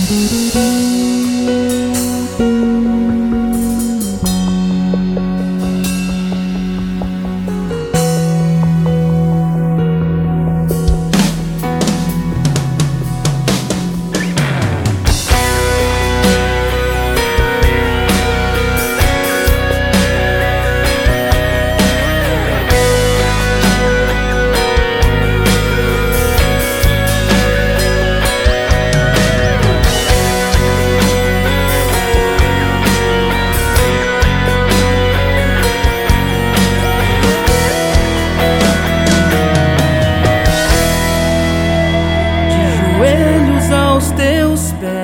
Aos teus pés,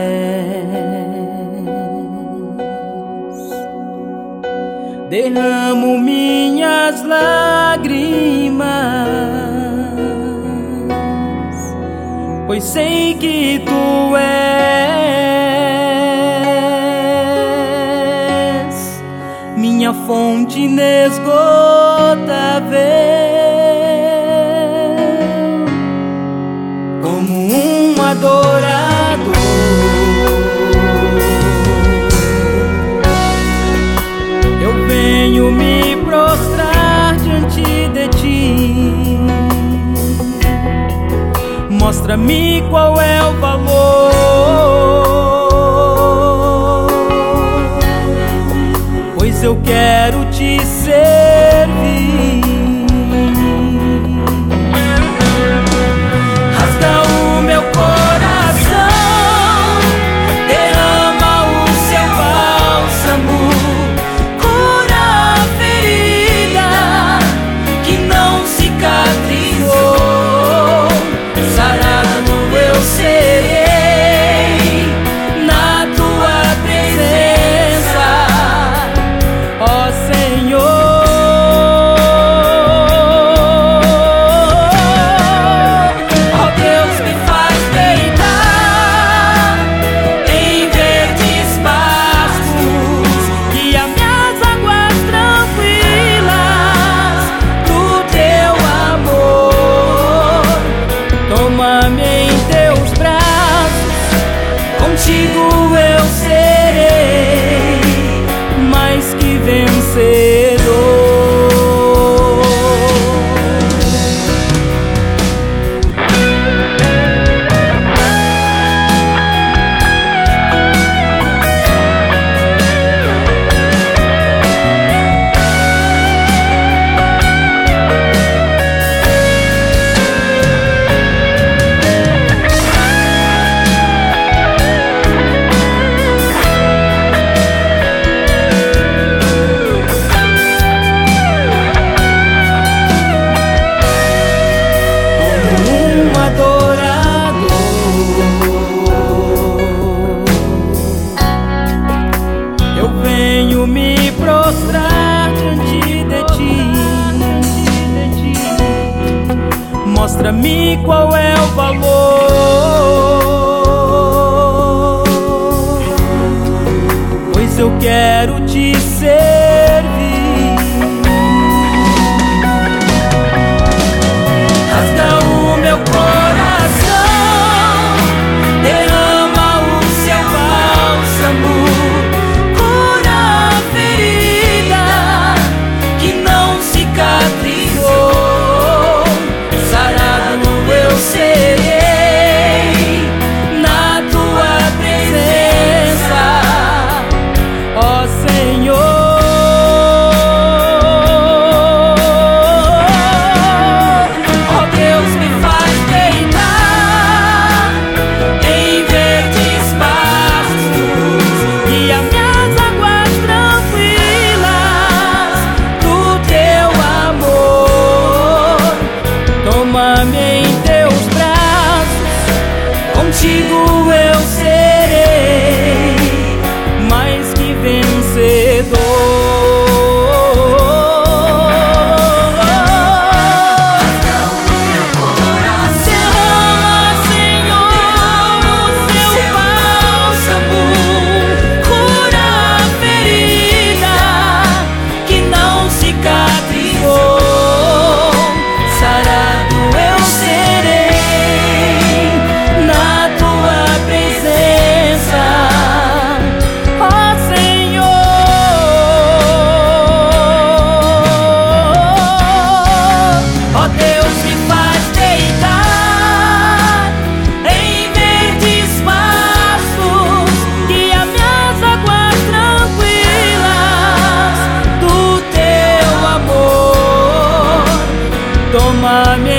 derramo minhas lágrimas, pois sei que tu és minha fonte inesgotável, como um adorador. Eu venho me prostrar diante de ti. Mostra-me qual é o valor, pois eu quero te servir. Rasga o meu coração, derrama o seu bálsamo, cura a ferida que não cicatrizou. Sarado eu serei na tua presença, ó Senhor. Contigo eu serei mais que vencedor. Eu venho me prostrar diante de ti. Mostra-me qual é o valor, pois eu quero te servir. Rasga o meu coração, derrama o seu bálsamo, cicatrizou. Sarado eu sei ame